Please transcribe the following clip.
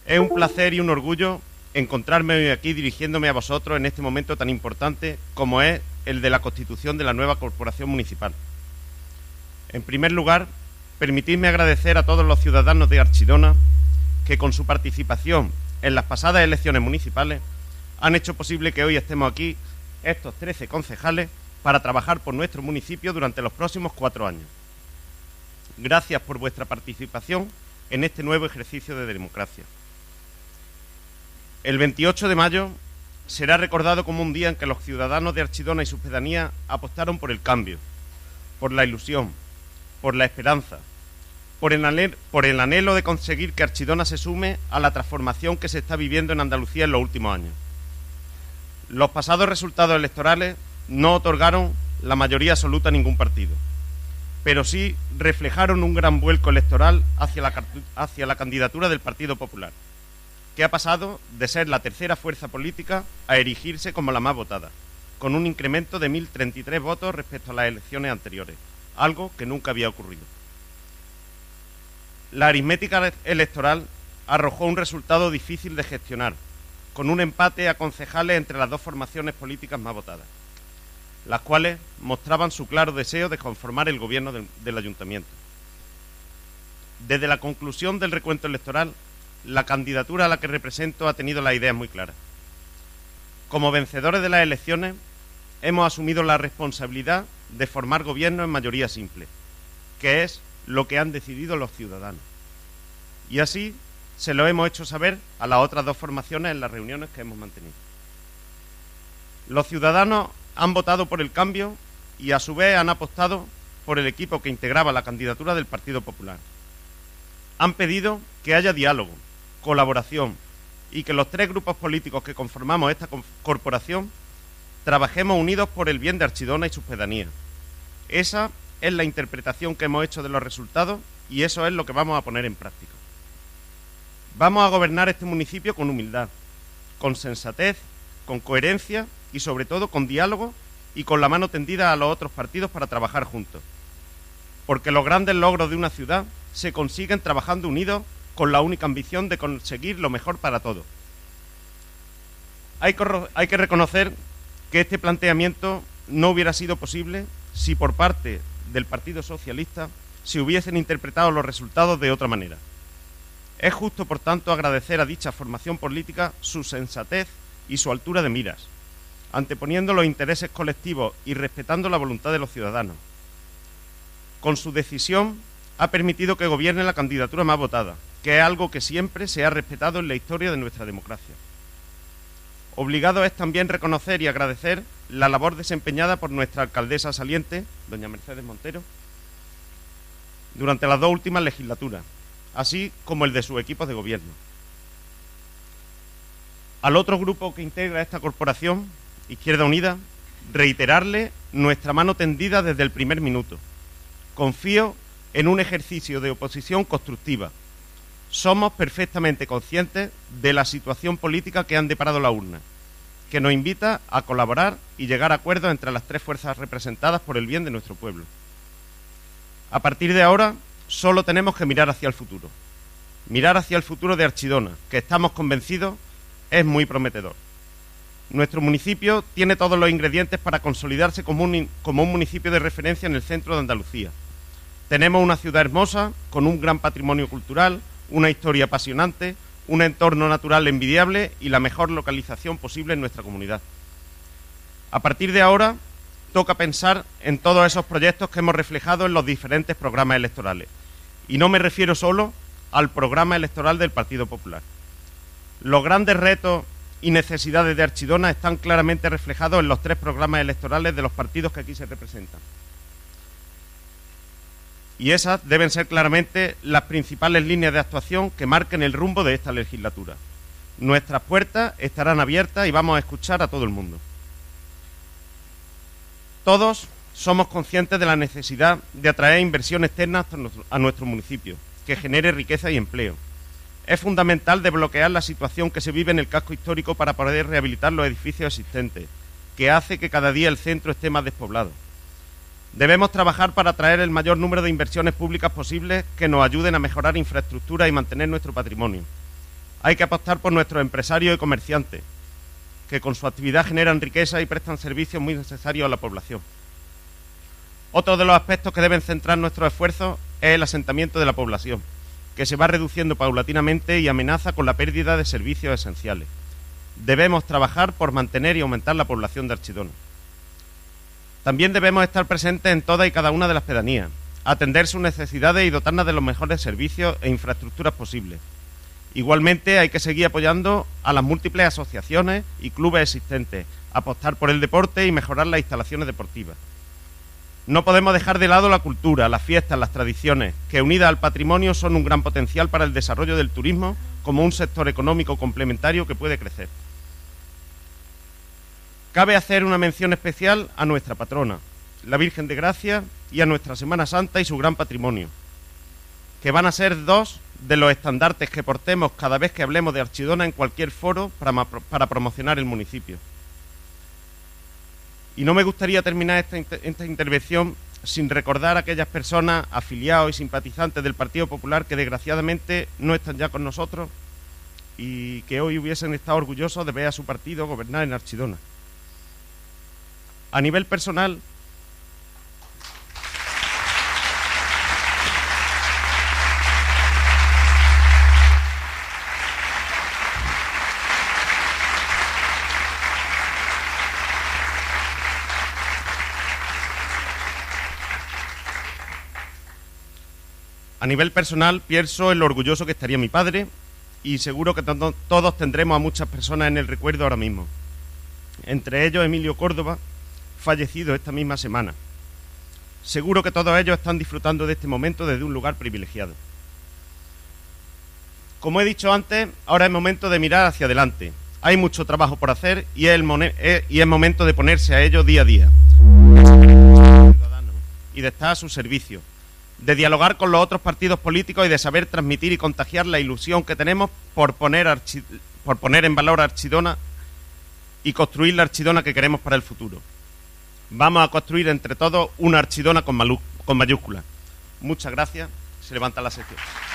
Es un placer y un orgullo encontrarme hoy aquí dirigiéndome a vosotros en este momento tan importante como es el de la constitución de la nueva corporación municipal. En primer lugar, permitidme agradecer a todos los ciudadanos de Archidona que con su participación en las pasadas elecciones municipales han hecho posible que hoy estemos aquí, estos 13 concejales, para trabajar por nuestro municipio durante los próximos 4 años. Gracias por vuestra participación en este nuevo ejercicio de democracia. El 28 de mayo será recordado como un día en que los ciudadanos de Archidona y sus pedanías apostaron por el cambio, por la ilusión, por la esperanza, por el anhelo de conseguir que Archidona se sume a la transformación que se está viviendo en Andalucía en los últimos años. Los pasados resultados electorales no otorgaron la mayoría absoluta a ningún partido, pero sí reflejaron un gran vuelco electoral hacia la candidatura del Partido Popular, que ha pasado de ser la tercera fuerza política a erigirse como la más votada, con un incremento de 1.033 votos respecto a las elecciones anteriores, algo que nunca había ocurrido. La aritmética electoral arrojó un resultado difícil de gestionar, con un empate a concejales entre las dos formaciones políticas más votadas, las cuales mostraban su claro deseo de conformar el gobierno del ayuntamiento. Desde la conclusión del recuento electoral, la candidatura a la que represento ha tenido las ideas muy claras. Como vencedores de las elecciones, hemos asumido la responsabilidad de formar gobierno en mayoría simple, que es lo que han decidido los ciudadanos. Y así se lo hemos hecho saber a las otras dos formaciones en las reuniones que hemos mantenido. Los ciudadanos han votado por el cambio y a su vez han apostado por el equipo que integraba la candidatura del Partido Popular. Han pedido que haya diálogo, colaboración y que los 3 grupos políticos que conformamos esta corporación trabajemos unidos por el bien de Archidona y sus pedanías. Esa es la interpretación que hemos hecho de los resultados y eso es lo que vamos a poner en práctica. Vamos a gobernar este municipio con humildad, con sensatez, con coherencia y sobre todo con diálogo y con la mano tendida a los otros partidos para trabajar juntos. Porque los grandes logros de una ciudad se consiguen trabajando unidos con la única ambición de conseguir lo mejor para todos. Hay que reconocer que este planteamiento no hubiera sido posible si por parte del Partido Socialista se hubiesen interpretado los resultados de otra manera. Es justo, por tanto, agradecer a dicha formación política su sensatez y su altura de miras, anteponiendo los intereses colectivos y respetando la voluntad de los ciudadanos. Con su decisión ha permitido que gobierne la candidatura más votada, que es algo que siempre se ha respetado en la historia de nuestra democracia. Obligado es también reconocer y agradecer la labor desempeñada por nuestra alcaldesa saliente, doña Mercedes Montero, durante las 2 últimas legislaturas, así como el de sus equipos de gobierno. Al otro grupo que integra esta corporación, Izquierda Unida, reiterarle nuestra mano tendida desde el primer minuto. Confío en un ejercicio de oposición constructiva. Somos perfectamente conscientes de la situación política que han deparado la urna, que nos invita a colaborar y llegar a acuerdos entre las 3 fuerzas representadas por el bien de nuestro pueblo. A partir de ahora, solo tenemos que mirar hacia el futuro. Mirar hacia el futuro de Archidona, que estamos convencidos es muy prometedor. Nuestro municipio tiene todos los ingredientes para consolidarse como un municipio de referencia en el centro de Andalucía. Tenemos una ciudad hermosa, con un gran patrimonio cultural, una historia apasionante, un entorno natural envidiable y la mejor localización posible en nuestra comunidad. A partir de ahora, toca pensar en todos esos proyectos que hemos reflejado en los diferentes programas electorales. Y no me refiero solo al programa electoral del Partido Popular. Los grandes retos y necesidades de Archidona están claramente reflejados en los 3 programas electorales de los partidos que aquí se representan. Y esas deben ser claramente las principales líneas de actuación que marquen el rumbo de esta legislatura. Nuestras puertas estarán abiertas y vamos a escuchar a todo el mundo. Todos somos conscientes de la necesidad de atraer inversión externa a nuestro municipio, que genere riqueza y empleo. Es fundamental desbloquear la situación que se vive en el casco histórico para poder rehabilitar los edificios existentes, que hace que cada día el centro esté más despoblado. Debemos trabajar para atraer el mayor número de inversiones públicas posibles que nos ayuden a mejorar infraestructura y mantener nuestro patrimonio. Hay que apostar por nuestros empresarios y comerciantes, que con su actividad generan riqueza y prestan servicios muy necesarios a la población. Otro de los aspectos que deben centrar nuestros esfuerzos es el asentamiento de la población, que se va reduciendo paulatinamente y amenaza con la pérdida de servicios esenciales. Debemos trabajar por mantener y aumentar la población de Archidona. También debemos estar presentes en todas y cada una de las pedanías, atender sus necesidades y dotarnos de los mejores servicios e infraestructuras posibles. Igualmente hay que seguir apoyando a las múltiples asociaciones y clubes existentes, apostar por el deporte y mejorar las instalaciones deportivas. No podemos dejar de lado la cultura, las fiestas, las tradiciones, que unidas al patrimonio son un gran potencial para el desarrollo del turismo como un sector económico complementario que puede crecer. Cabe hacer una mención especial a nuestra patrona, la Virgen de Gracia, y a nuestra Semana Santa y su gran patrimonio, que van a ser dos de los estandartes que portemos cada vez que hablemos de Archidona en cualquier foro para promocionar el municipio. Y no me gustaría terminar esta intervención sin recordar a aquellas personas, afiliados y simpatizantes del Partido Popular que desgraciadamente no están ya con nosotros y que hoy hubiesen estado orgullosos de ver a su partido gobernar en Archidona. A nivel personal, pienso en lo orgulloso que estaría mi padre y seguro que todos tendremos a muchas personas en el recuerdo ahora mismo. Entre ellos Emilio Córdoba, fallecido esta misma semana. Seguro que todos ellos están disfrutando de este momento desde un lugar privilegiado. Como he dicho antes, ahora es momento de mirar hacia adelante. Hay mucho trabajo por hacer y es momento de ponerse a ello día a día. Y de estar a su servicio, de dialogar con los otros partidos políticos y de saber transmitir y contagiar la ilusión que tenemos por poner en valor a Archidona y construir la Archidona que queremos para el futuro. Vamos a construir entre todos una Archidona con mayúsculas. Muchas gracias. Se levanta la sesión.